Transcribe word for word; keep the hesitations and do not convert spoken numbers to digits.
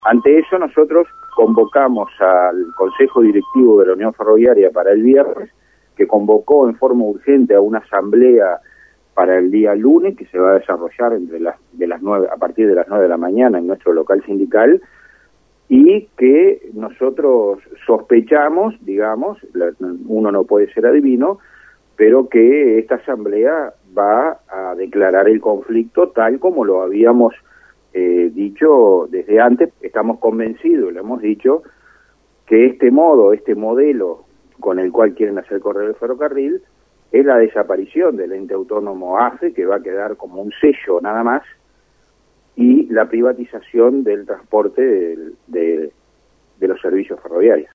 Ante eso nosotros convocamos al Consejo Directivo de la Unión Ferroviaria para el viernes, que convocó en forma urgente a una asamblea para el día lunes, que se va a desarrollar entre las de las nueve, a partir de las nueve de la mañana en nuestro local sindical, y que nosotros sospechamos, digamos, uno no puede ser adivino, pero que esta asamblea va a declarar el conflicto tal como lo habíamos eh, dicho desde antes. Estamos convencidos, lo hemos dicho, que este modo, este modelo con el cual quieren hacer correr el ferrocarril es la desaparición del ente autónomo A F E, que va a quedar como un sello nada más, y la privatización del transporte de, de, de los servicios ferroviarios.